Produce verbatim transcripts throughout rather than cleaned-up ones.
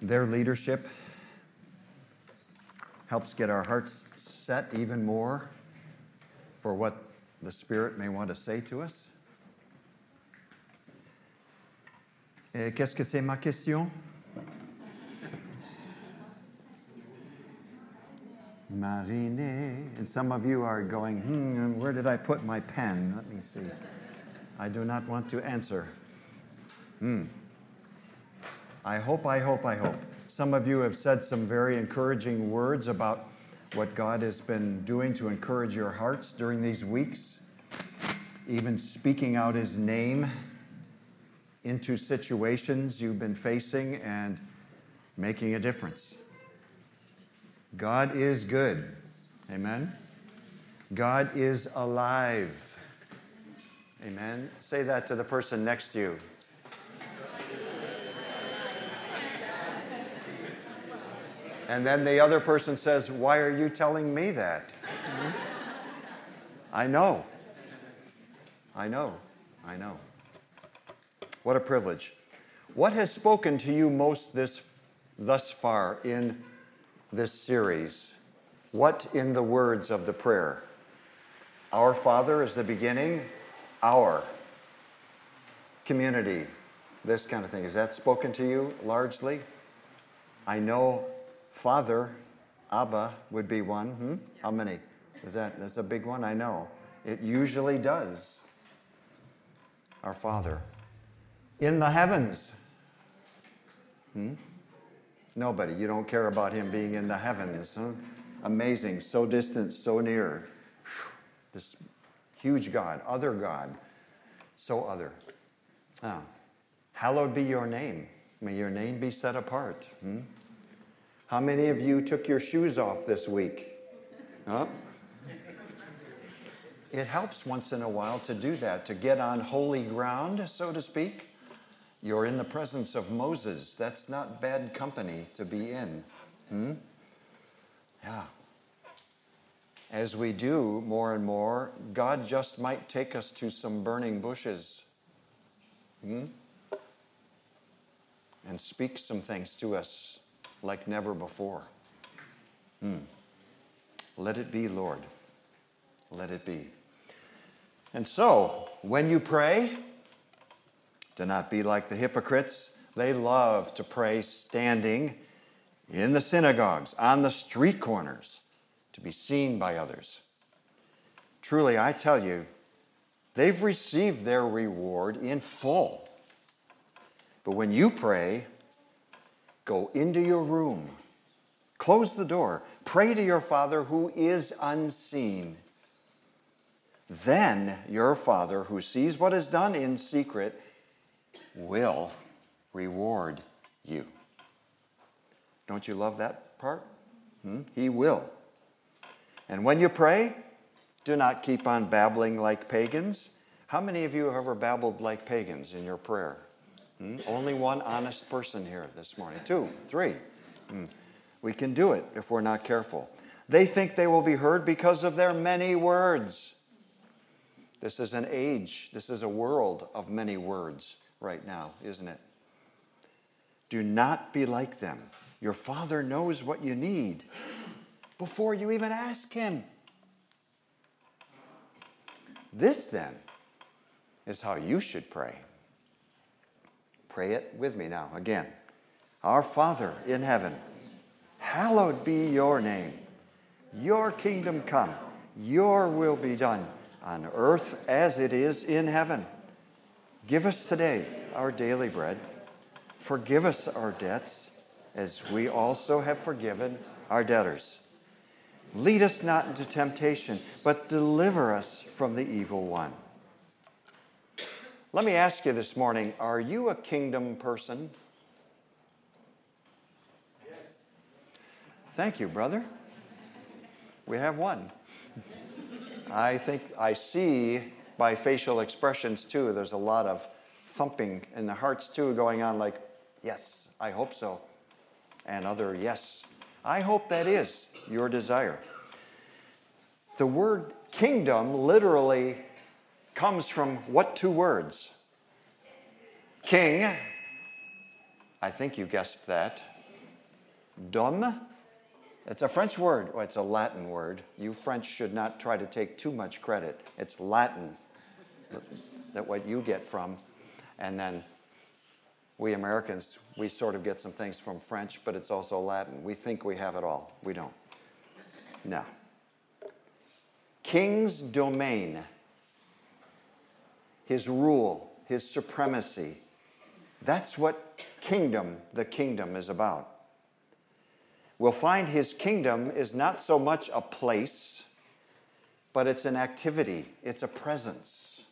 Their leadership helps get our hearts set even more for what the Spirit may want to say to us. Et qu'est-ce que c'est ma question? Marine. And some of you are going, hmm, where did I put my pen? Let me see. I do not want to answer. Hmm. I hope, I hope, I hope. Some of you have said some very encouraging words about what God has been doing to encourage your hearts during these weeks, even speaking out His name into situations you've been facing and making a difference. God is good. Amen? God is alive. Amen? Say that to the person next to you. And then the other person says, why are you telling me that? I know. I know. I know. What a privilege. What has spoken to you most this thus far in this series? What in the words of the prayer? Our Father is the beginning. Our community. This kind of thing. Has that spoken to you largely? I know Father, Abba would be one. Hmm? How many? Is that that's a big one? I know. It usually does. Our Father. In the heavens. Hmm? Nobody. You don't care about Him being in the heavens. Huh? Amazing. So distant, so near. This huge God, other God. So other. Ah. Hallowed be your name. May your name be set apart. Hmm? How many of you took your shoes off this week? Huh? It helps once in a while to do that, to get on holy ground, so to speak. You're in the presence of Moses. That's not bad company to be in. Hmm? Yeah. As we do more and more, God just might take us to some burning bushes. Hmm? And speak some things to us like never before. Hmm. Let it be, Lord. Let it be. And so, when you pray, do not be like the hypocrites. They love to pray standing in the synagogues, on the street corners, to be seen by others. Truly, I tell you, they've received their reward in full. But when you pray, go into your room, close the door, pray to your Father who is unseen. Then your Father who sees what is done in secret will reward you. Don't you love that part? Hmm? He will. And when you pray, do not keep on babbling like pagans. How many of you have ever babbled like pagans in your prayer? Hmm? Only one honest person here this morning. Two, three. Hmm. We can do it if we're not careful. They think they will be heard because of their many words. This is an age, this is a world of many words right now, isn't it? Do not be like them. Your Father knows what you need before you even ask Him. This, then, is how you should pray. Pray it with me now, again. Our Father in heaven, hallowed be your name. Your kingdom come. Your will be done on earth as it is in heaven. Give us today our daily bread. Forgive us our debts as we also have forgiven our debtors. Lead us not into temptation, but deliver us from the evil one. Let me ask you this morning, are you a kingdom person? Yes. Thank you, brother. We have one. I think I see by facial expressions, too, there's a lot of thumping in the hearts, too, going on like, yes, I hope so, and other yes. I hope that is your desire. The word kingdom literally comes from what two words? King, I think you guessed that, Dom. It's a French word. Well, it's a Latin word. You French should not try to take too much credit. It's Latin, that what you get from. And then we Americans, we sort of get some things from French, but it's also Latin. We think we have it all. We don't. No. King's domain, his rule, his supremacy. That's what kingdom, the kingdom is about. We'll find his kingdom is not so much a place, but it's an activity. It's a presence.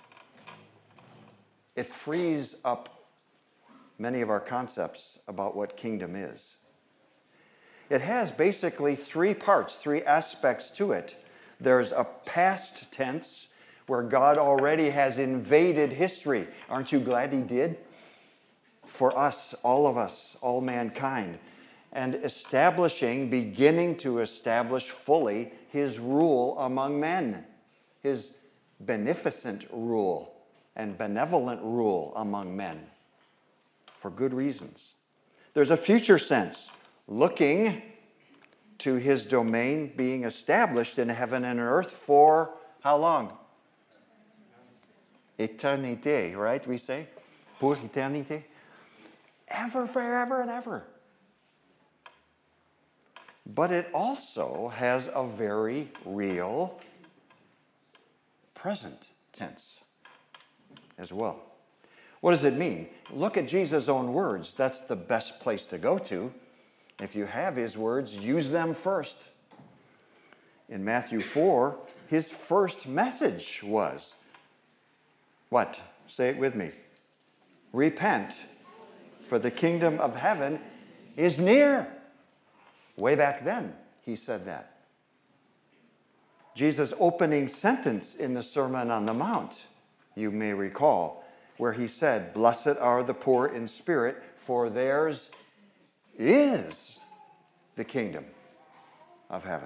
It frees up many of our concepts about what kingdom is. It has basically three parts, three aspects to it. There's a past tense where God already has invaded history. Aren't you glad he did? For us, all of us, all mankind. And establishing, beginning to establish fully his rule among men, his beneficent rule and benevolent rule among men for good reasons. There's a future sense, looking to his domain being established in heaven and earth for how long? Eternité, right, we say? Pour éternité. Ever, forever, and ever. But it also has a very real present tense as well. What does it mean? Look at Jesus' own words. That's the best place to go to. If you have his words, use them first. In Matthew four, his first message was, what? Say it with me. Repent, for the kingdom of heaven is near. Way back then, he said that. Jesus' opening sentence in the Sermon on the Mount, you may recall, where he said, "Blessed are the poor in spirit, for theirs is the kingdom of heaven."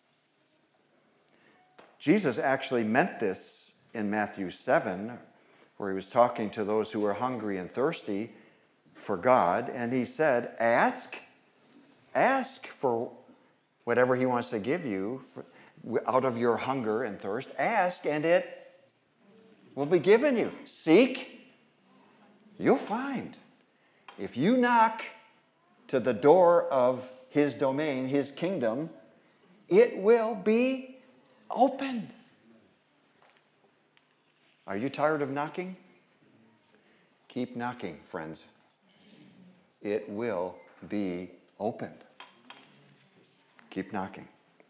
Jesus actually meant this in Matthew seven, where he was talking to those who were hungry and thirsty for God, and he said, ask, ask for whatever he wants to give you for, out of your hunger and thirst. Ask, and it will be given you. Seek, you'll find. If you knock to the door of his domain, his kingdom, it will be opened. Are you tired of knocking? Keep knocking, friends. It will be opened. Keep knocking.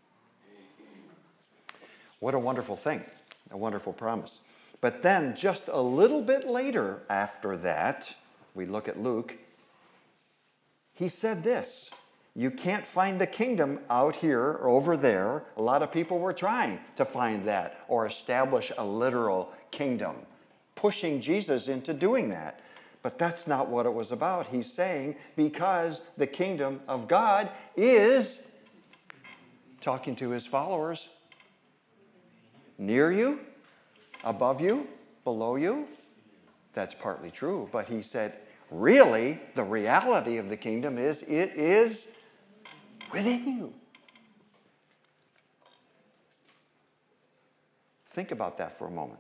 What a wonderful thing, a wonderful promise. But then just a little bit later after that, we look at Luke, he said this, you can't find the kingdom out here or over there. A lot of people were trying to find that or establish a literal kingdom, pushing Jesus into doing that. But that's not what it was about. He's saying because the kingdom of God is, talking to his followers, near you, above you, below you. That's partly true. But he said, really, the reality of the kingdom is it is within you. Think about that for a moment.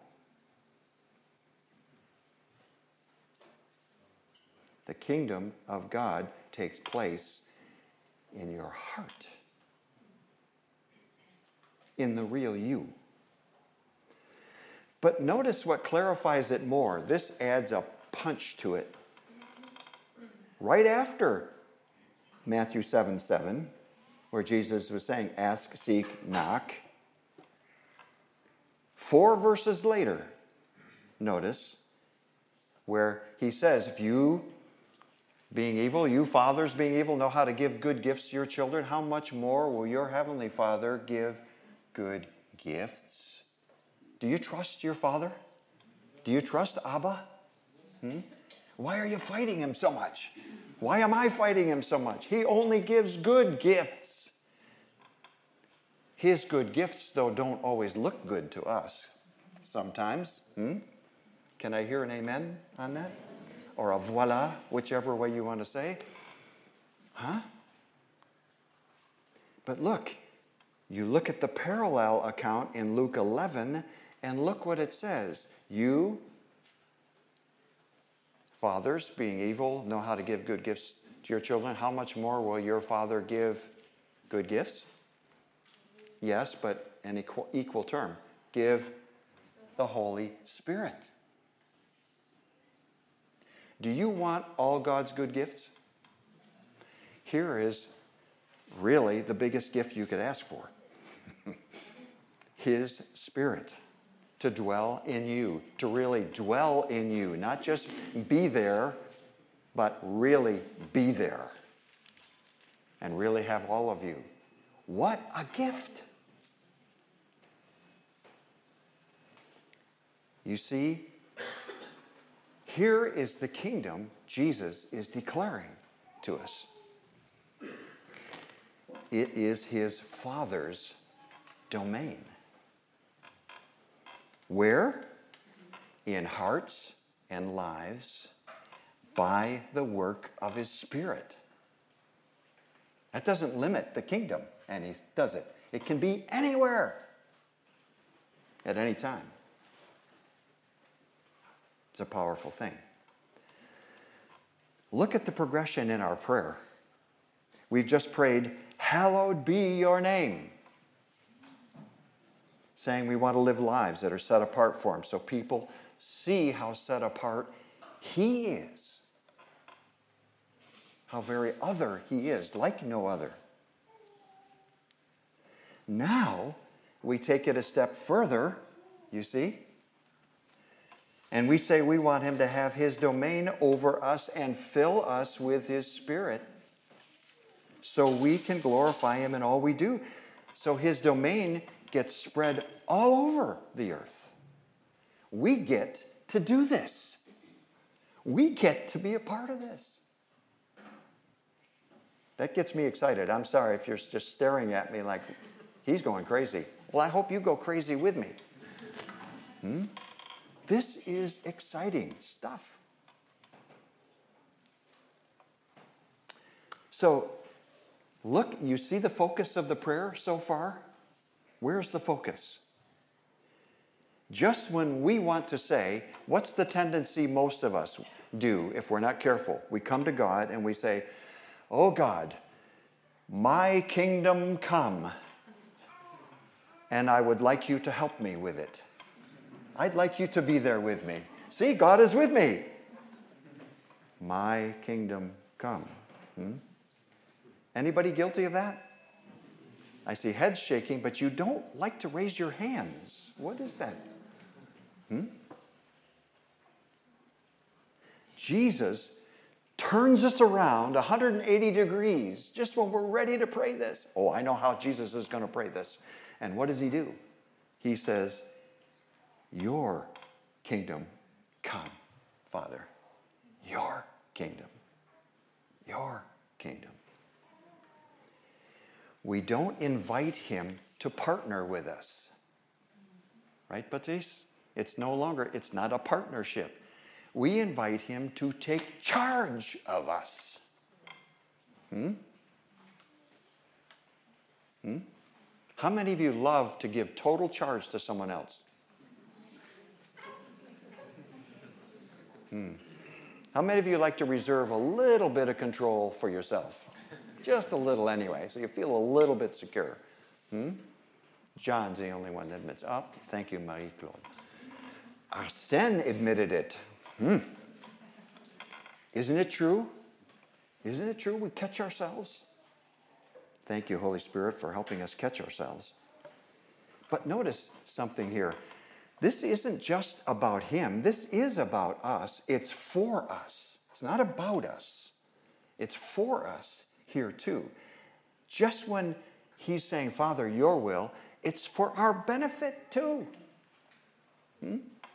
The kingdom of God takes place in your heart, in the real you. But notice what clarifies it more. This adds a punch to it. Right after Matthew seven seven, where Jesus was saying, ask, seek, knock. Four verses later, notice, where he says, if you, being evil, you fathers being evil, know how to give good gifts to your children, how much more will your heavenly Father give good gifts? Do you trust your Father? Do you trust Abba? Hmm? Why are you fighting him so much? Why am I fighting him so much? He only gives good gifts. His good gifts, though, don't always look good to us sometimes. Hmm? Can I hear an amen on that? Or a voila, whichever way you want to say. Huh? But look, you look at the parallel account in Luke eleven, and look what it says. You, fathers, being evil, know how to give good gifts to your children. How much more will your Father give good gifts? Yes, but an equal, equal term. Give the Holy Spirit. Do you want all God's good gifts? Here is really the biggest gift you could ask for. His Spirit to dwell in you, to really dwell in you, not just be there, but really be there and really have all of you. What a gift! You see, here is the kingdom Jesus is declaring to us. It is his Father's domain. Where? In hearts and lives by the work of his Spirit. That doesn't limit the kingdom any, does it? It can be anywhere at any time. It's a powerful thing. Look at the progression in our prayer. We've just prayed, hallowed be your name. Saying we want to live lives that are set apart for him so people see how set apart he is. How very other he is, like no other. Now, we take it a step further, you see, and we say we want him to have his domain over us and fill us with his Spirit so we can glorify him in all we do. So his domain gets spread all over the earth. We get to do this. We get to be a part of this. That gets me excited. I'm sorry if you're just staring at me like he's going crazy. Well, I hope you go crazy with me. Hmm? This is exciting stuff. So, look, you see the focus of the prayer so far? Where's the focus? Just when we want to say, what's the tendency most of us do if we're not careful? We come to God and we say, oh God, my kingdom come, and I would like you to help me with it. I'd like you to be there with me. See, God is with me. My kingdom come. Hmm? Anybody guilty of that? I see heads shaking, but you don't like to raise your hands. What is that? Hmm? Jesus turns us around one hundred eighty degrees just when we're ready to pray this. Oh, I know how Jesus is going to pray this. And what does he do? He says, your kingdom come, Father. Your kingdom. Your kingdom. We don't invite him to partner with us. Right, Baptiste? It's no longer, it's not a partnership. We invite him to take charge of us. Hmm? Hmm? How many of you love to give total charge to someone else? Hmm. How many of you like to reserve a little bit of control for yourself? Just a little anyway, so you feel a little bit secure. Hmm? John's the only one that admits, oh, thank you, Marie-Claude. Arsène admitted it. Hmm. Isn't it true? Isn't it true we catch ourselves? Thank you, Holy Spirit, for helping us catch ourselves. But notice something here. This isn't just about him. This is about us. It's for us. It's not about us. It's for us here too. Just when he's saying, Father, your will, it's for our benefit too. Hmm?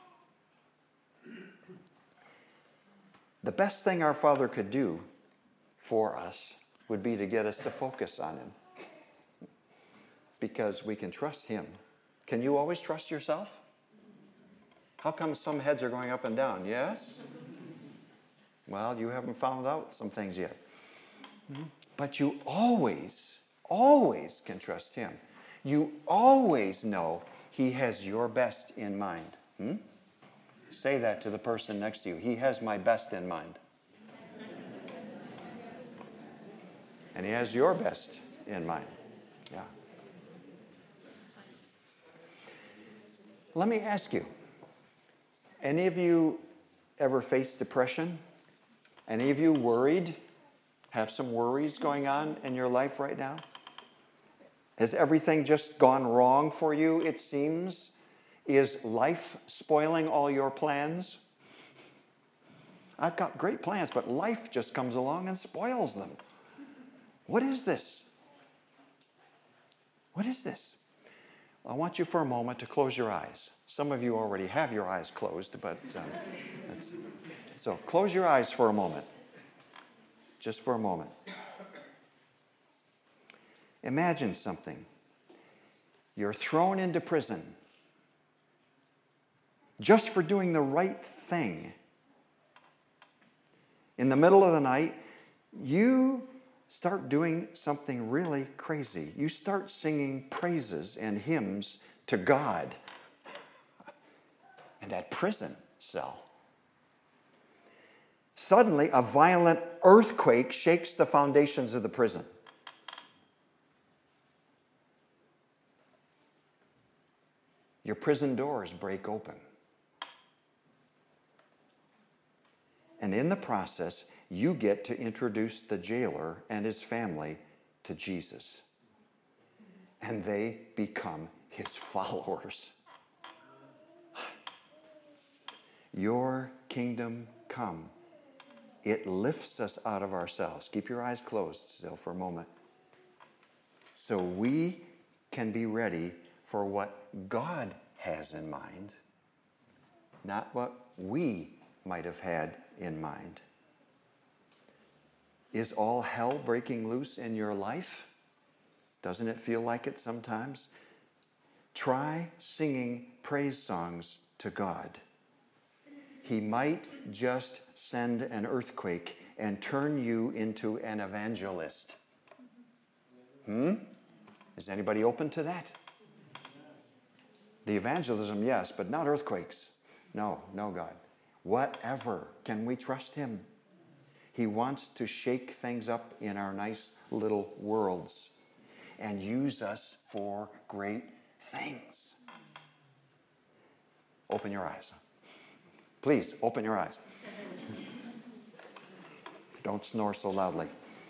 The best thing our Father could do for us would be to get us to focus on him. Because we can trust him. Can you always trust yourself? How come some heads are going up and down? Yes? Well, you haven't found out some things yet. But you always, always can trust him. You always know he has your best in mind. Hmm? Say that to the person next to you. He has my best in mind. And he has your best in mind. Yeah. Let me ask you, any of you ever faced depression? Any of you worried? Have some worries going on in your life right now? Has everything just gone wrong for you, it seems? Is life spoiling all your plans? I've got great plans, but life just comes along and spoils them. What is this? What is this? I want you for a moment to close your eyes. Some of you already have your eyes closed, but um, that's, so close your eyes for a moment. Just for a moment. Imagine something. You're thrown into prison just for doing the right thing. In the middle of the night, you start doing something really crazy. You start singing praises and hymns to God in that prison cell. Suddenly, a violent earthquake shakes the foundations of the prison. Your prison doors break open. And in the process, you get to introduce the jailer and his family to Jesus. And they become his followers. Your kingdom come. It lifts us out of ourselves. Keep your eyes closed still for a moment. So we can be ready for what God has in mind, not what we might have had in mind. Is all hell breaking loose in your life? Doesn't it feel like it sometimes? Try singing praise songs to God. He might just send an earthquake and turn you into an evangelist. Hmm? Is anybody open to that? The evangelism, yes, but not earthquakes. No, no, God. Whatever. Can we trust him? He wants to shake things up in our nice little worlds and use us for great things. Open your eyes. Please, open your eyes. Don't snore so loudly.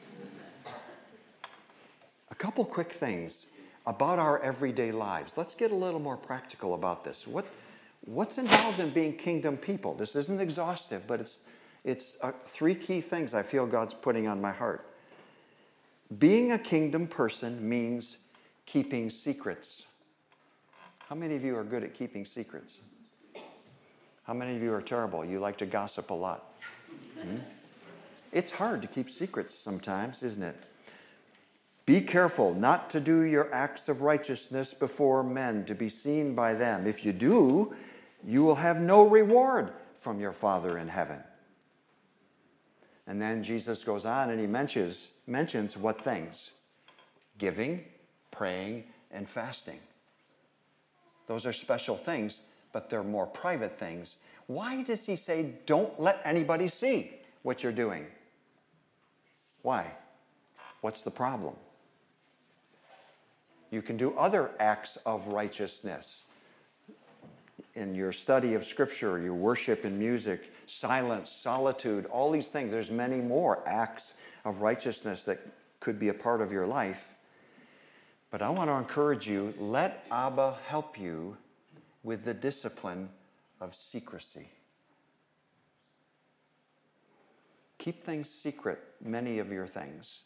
A couple quick things about our everyday lives. Let's get a little more practical about this. What, what's involved in being kingdom people? This isn't exhaustive, but it's, it's uh, three key things I feel God's putting on my heart. Being a kingdom person means keeping secrets. How many of you are good at keeping secrets? How many of you are terrible? You like to gossip a lot. Hmm? It's hard to keep secrets sometimes, isn't it? Be careful not to do your acts of righteousness before men to be seen by them. If you do, you will have no reward from your Father in heaven. And then Jesus goes on and he mentions, mentions what things? Giving, praying, and fasting. Those are special things, but they're more private things. Why does he say, don't let anybody see what you're doing? Why? What's the problem? You can do other acts of righteousness. In your study of Scripture, your worship in music, silence, solitude, all these things. There's many more acts of righteousness that could be a part of your life. But I want to encourage you, let Abba help you with the discipline of secrecy. Keep things secret, many of your things.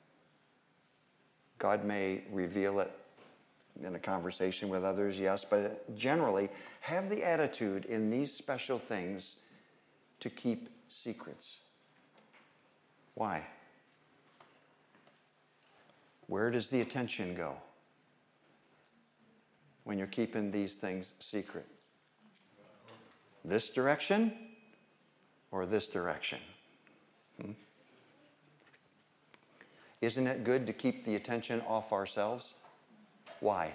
God may reveal it in a conversation with others, yes, but generally, have the attitude in these special things to keep secrets. Why? Where does the attention go when you're keeping these things secret? This direction or this direction? Hmm? Isn't it good to keep the attention off ourselves? Why?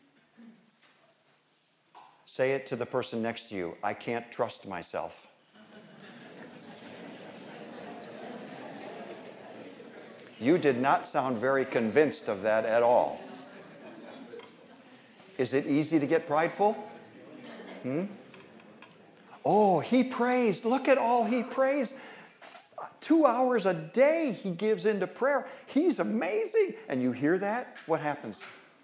Say it to the person next to you. I can't trust myself. You did not sound very convinced of that at all. Is it easy to get prideful? Hmm? Oh, he prays. Look at all he prays. Two hours a day he gives into prayer. He's amazing. And you hear that? What happens?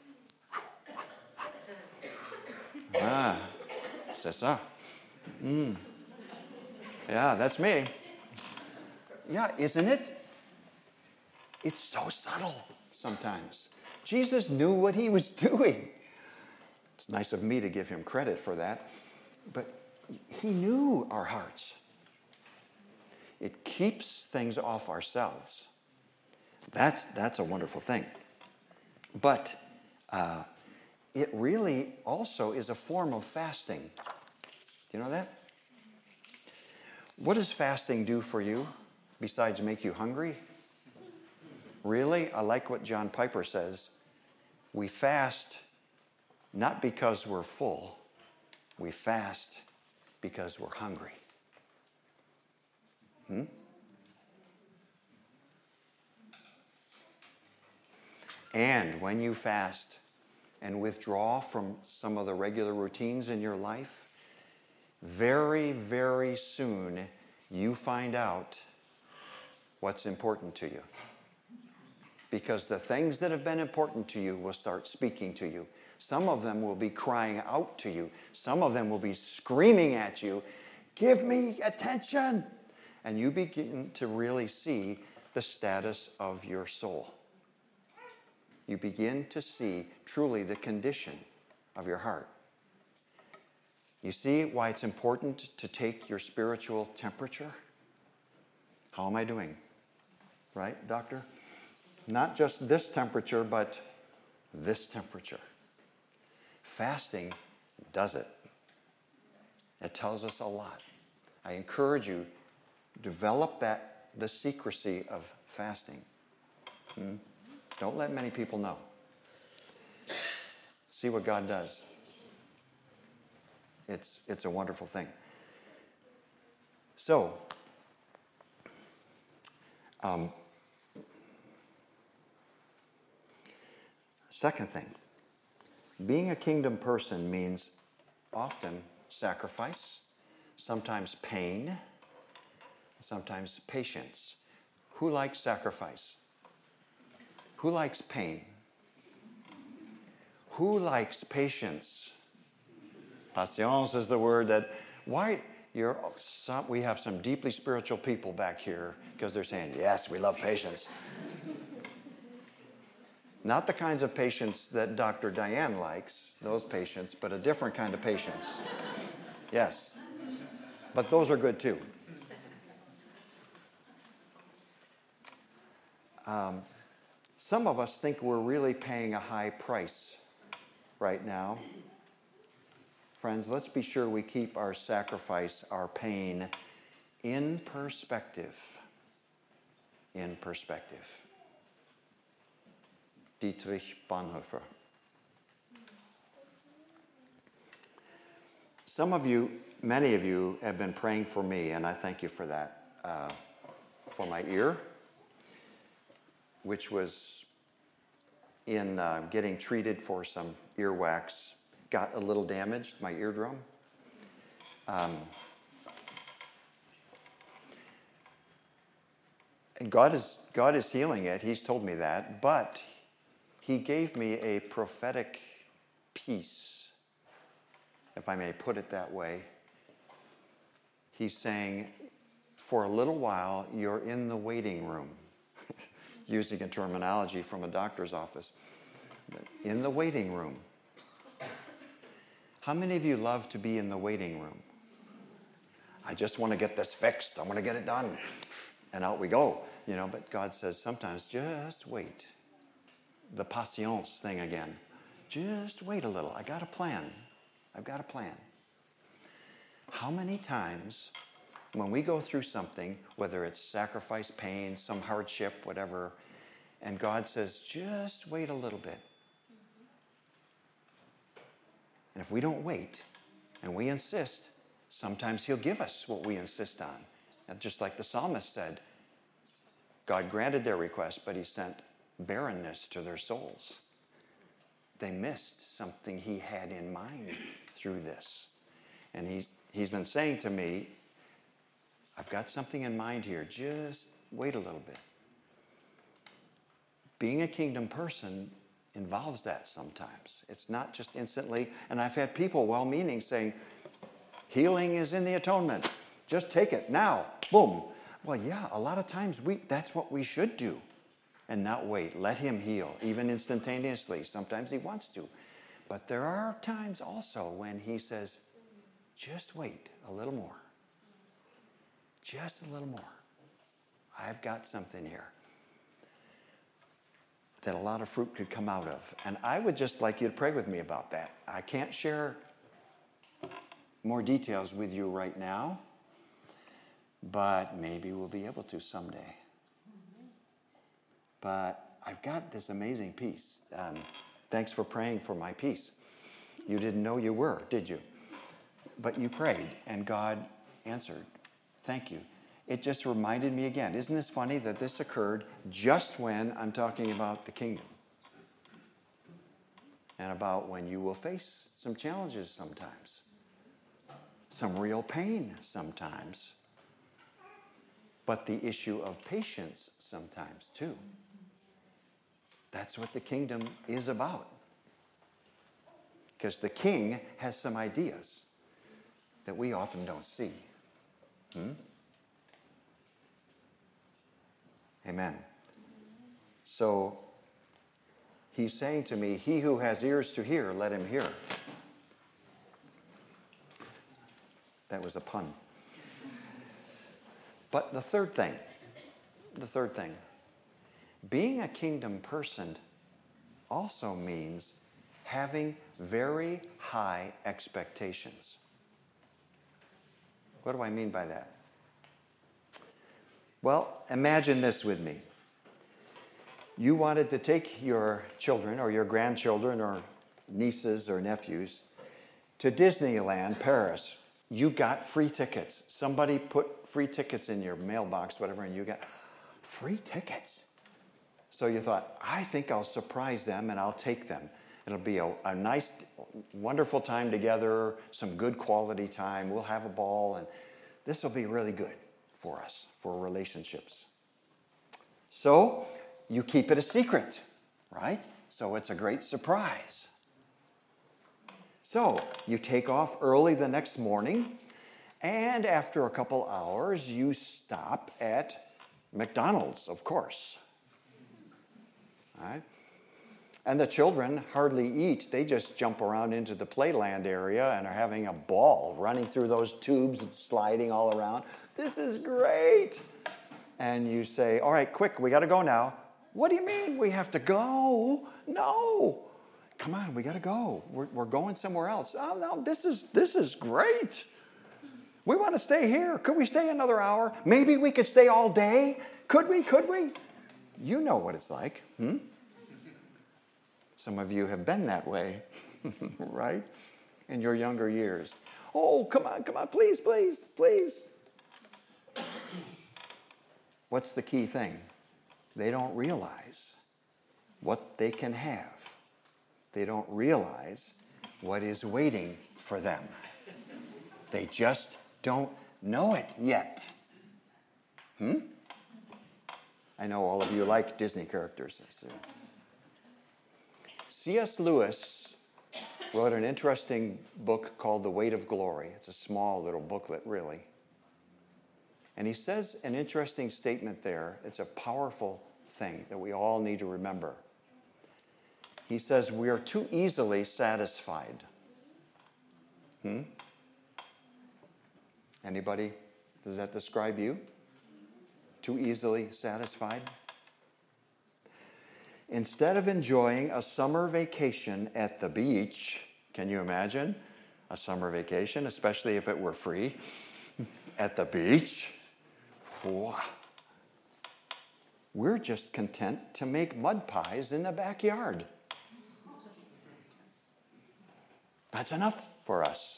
Ah, c'est ça. Mm. Yeah, that's me. Yeah, isn't it? It's so subtle sometimes. Jesus knew what he was doing. It's nice of me to give him credit for that. But he knew our hearts. It keeps things off ourselves. That's, that's a wonderful thing. But uh, it really also is a form of fasting. Do you know that? What does fasting do for you besides make you hungry? Really? I like what John Piper says. We fast not because we're full. We fast because we're hungry. Hmm? And when you fast and withdraw from some of the regular routines in your life, very, very soon you find out what's important to you. Because the things that have been important to you will start speaking to you. Some of them will be crying out to you. Some of them will be screaming at you, give me attention. And you begin to really see the status of your soul. You begin to see truly the condition of your heart. You see why it's important to take your spiritual temperature? How am I doing? Right, doctor? Not just this temperature, but this temperature. Fasting does it. It tells us a lot. I encourage you, develop that, the secrecy of fasting. Hmm? Don't let many people know. See what God does. It's, it's a wonderful thing. So, um, second thing, being a kingdom person means often sacrifice, sometimes pain, sometimes patience. Who likes sacrifice? Who likes pain? Who likes patience? Patience is the word that, why, you're, some, we have some deeply spiritual people back here because they're saying, yes, we love patience. Not the kinds of patience that Doctor Diane likes, those patients, but a different kind of patience. Yes. But those are good too. Um, some of us think we're really paying a high price right now. Friends, let's be sure we keep our sacrifice, our pain, in perspective. In perspective. Dietrich Bonhoeffer. Some of you, many of you, have been praying for me, and I thank you for that. Uh, for my ear, which was in uh, getting treated for some earwax, got a little damaged, my eardrum. Um, and God is, God is healing it. He's told me that, but he gave me a prophetic peace, if I may put it that way. He's saying, for a little while, you're in the waiting room, using a terminology from a doctor's office. In the waiting room. How many of you love to be in the waiting room? I just want to get this fixed. I want to get it done. And out we go. You know, but God says sometimes, just wait. The patience thing again. Just wait a little. I got a plan. I've got a plan. How many times when we go through something, whether it's sacrifice, pain, some hardship, whatever, And God says, just wait a little bit. And if we don't wait and we insist, sometimes he'll give us what we insist on. And just like the psalmist said, God granted their request, but he sent barrenness to their souls. They missed something he had in mind through this. And he's, he's been saying to me, I've got something in mind here. Just wait a little bit. Being a kingdom person involves that sometimes. It's not just instantly. And I've had people, well-meaning, saying, healing is in the atonement. Just take it now. Boom. Well, yeah, a lot of times we that's what we should do and not wait. Let him heal, even instantaneously. Sometimes he wants to. But there are times also when he says, just wait a little more. Just a little more. I've got something here that a lot of fruit could come out of. And I would just like you to pray with me about that. I can't share more details with you right now, but maybe we'll be able to someday. But I've got this amazing peace. Um, thanks for praying for my peace. You didn't know you were, did you? But you prayed, and God answered. Thank you. It just reminded me again. Isn't this funny that this occurred just when I'm talking about the kingdom? And about when you will face some challenges sometimes. Some real pain sometimes. But the issue of patience sometimes too. That's what the kingdom is about. Because the king has some ideas that we often don't see. Hmm? Amen. So he's saying to me, he who has ears to hear, let him hear. That was a pun. But the third thing, the third thing, being a kingdom person also means having very high expectations. What do I mean by that? Well, imagine this with me. You wanted to take your children or your grandchildren or nieces or nephews to Disneyland, Paris. You got free tickets. Somebody put free tickets in your mailbox, whatever, and you got free tickets. So you thought, I think I'll surprise them and I'll take them. It'll be a, a nice, wonderful time together, some good quality time. We'll have a ball, and this will be really good for us, for relationships. So you keep it a secret, right? So it's a great surprise. So you take off early the next morning, and after a couple hours, you stop at McDonald's, of course. All right? And the children hardly eat. They just jump around into the playland area and are having a ball, running through those tubes and sliding all around. This is great. And you say, all right, quick, we got to go now. What do you mean we have to go? No. Come on, we got to go. We're, we're going somewhere else. Oh, no, this is, this is great. We want to stay here. Could we stay another hour? Maybe we could stay all day. Could we? Could we? You know what it's like. Hmm? Some of you have been that way, right? In your younger years. Oh, come on, come on, please, please, please. What's the key thing? They don't realize what they can have. They don't realize what is waiting for them. They just don't know it yet. Hmm? I know all of you like Disney characters. C S Lewis wrote an interesting book called The Weight of Glory. It's a small little booklet, really. And he says an interesting statement there. It's a powerful thing that we all need to remember. He says, we are too easily satisfied. Hmm? Anybody? Does that describe you? Too easily satisfied? Instead of enjoying a summer vacation at the beach, can you imagine a summer vacation, especially if it were free, at the beach? We're just content to make mud pies in the backyard. That's enough for us.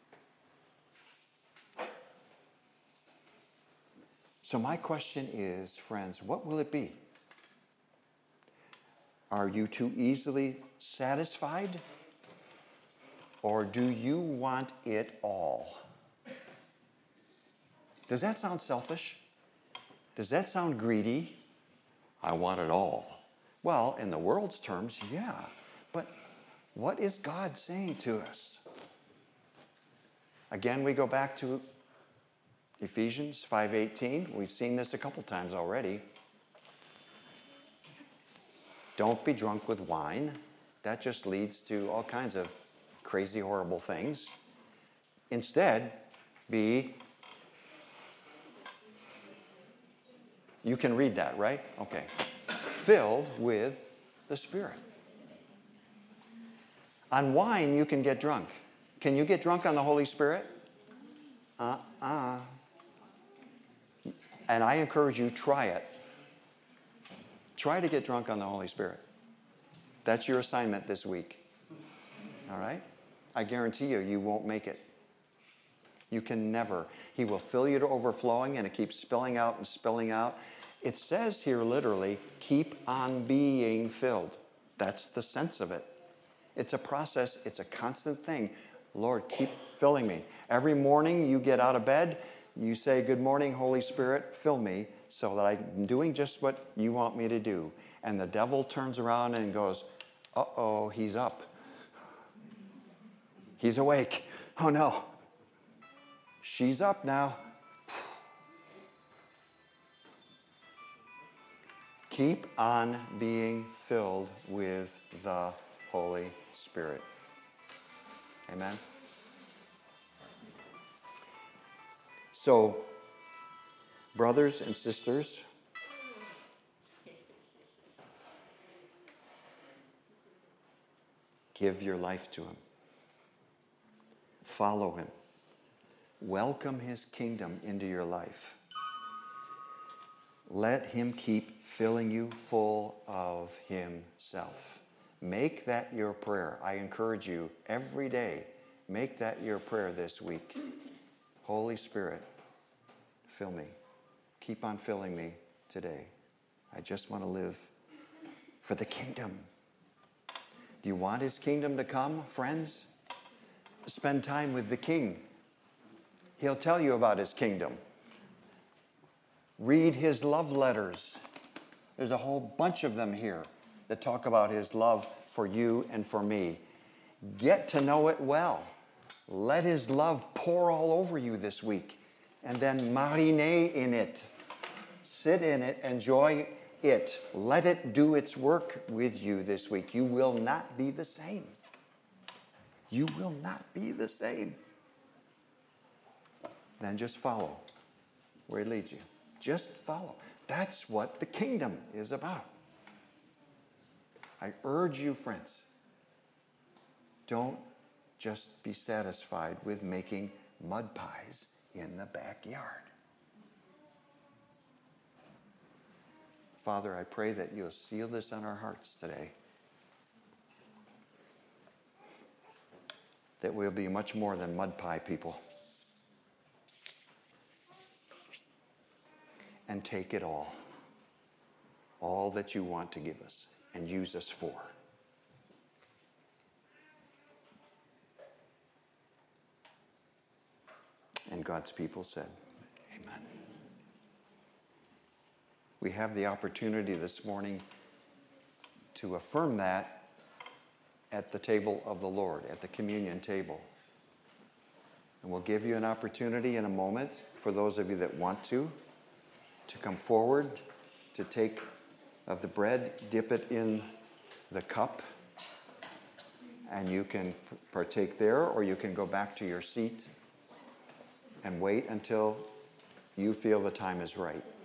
So my question is, friends, what will it be? Are you too easily satisfied? Or do you want it all? Does that sound selfish? Does that sound greedy? I want it all. Well, in the world's terms, yeah. But what is God saying to us? Again, we go back to Ephesians five eighteen. We've seen this a couple times already. Don't be drunk with wine. That just leads to all kinds of crazy, horrible things. Instead, be... You can read that, right? Okay. Filled with the Spirit. On wine, you can get drunk. Can you get drunk on the Holy Spirit? Uh-uh. And I encourage you, try it. Try to get drunk on the Holy Spirit. That's your assignment this week. All right? I guarantee you, you won't make it. You can never. He will fill you to overflowing, and it keeps spilling out and spilling out. It says here literally, keep on being filled. That's the sense of it. It's a process. It's a constant thing. Lord, keep filling me. Every morning you get out of bed, you say, good morning, Holy Spirit, fill me so that I'm doing just what you want me to do. And the devil turns around and goes, uh-oh, he's up. He's awake. Oh, no. She's up now. Keep on being filled with the Holy Spirit. Amen? So, brothers and sisters, give your life to Him. Follow Him. Welcome His kingdom into your life. Let Him keep filling you full of Himself. Make that your prayer. I encourage you every day, make that your prayer this week. Holy Spirit, fill me. Keep on filling me today. I just want to live for the kingdom. Do you want His kingdom to come, friends? Spend time with the King. He'll tell you about His kingdom. Read His love letters. There's a whole bunch of them here that talk about His love for you and for me. Get to know it well. Let His love pour all over you this week. And then marinate in it. Sit in it. Enjoy it. Let it do its work with you this week. You will not be the same. You will not be the same. Then just follow where He leads you. Just follow. That's what the kingdom is about. I urge you, friends, don't just be satisfied with making mud pies in the backyard. Father, I pray that you'll seal this on our hearts today. That we'll be much more than mud pie people. And take it all. All that you want to give us and use us for. And God's people said, amen. We have the opportunity this morning to affirm that at the table of the Lord, at the communion table. And we'll give you an opportunity in a moment for those of you that want to, to come forward, to take of the bread, dip it in the cup, and you can partake there, or you can go back to your seat and wait until you feel the time is right.